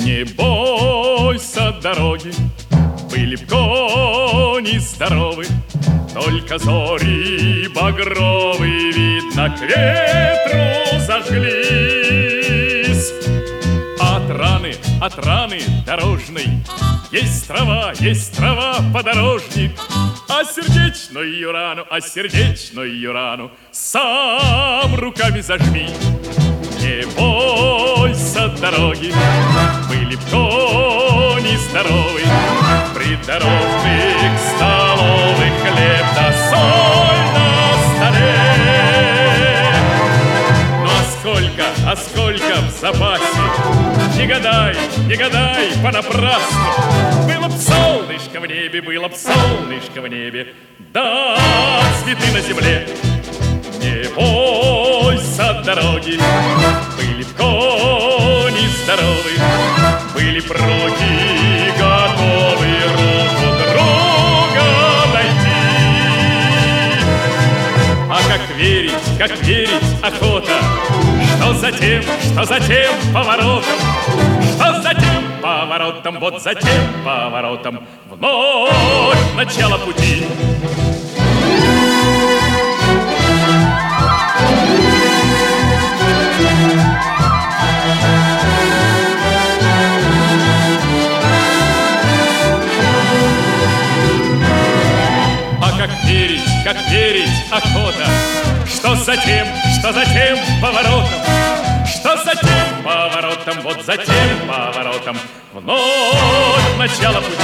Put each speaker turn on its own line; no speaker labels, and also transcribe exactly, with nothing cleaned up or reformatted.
Не бойся дороги, были б кони здоровы, только зори багровые, видно, к ветру зажглись. От раны, от раны дорожной есть трава, есть трава, подорожник. А сердечную рану, а сердечную рану сам руками зажми. Не бойся дороги, были б кони здоровы, придорожных столовых хлеб да соль на столе. Ну а сколько, а сколько в запасе, не гадай, не гадай понапрасну. Было б солнышко в небе, было б солнышко в небе, да цветы на земле. Не бойся дороги, были б кони здоровы, были б руки готовы руку друга найти. А как верить, как верить охота, что за тем, что за тем поворотом, что за тем поворотом, вот за тем поворотом вновь начало пути. Как верить, как верить охота, что за тем, что за тем поворотом, что за тем поворотом, вот за тем поворотом вновь начало пути.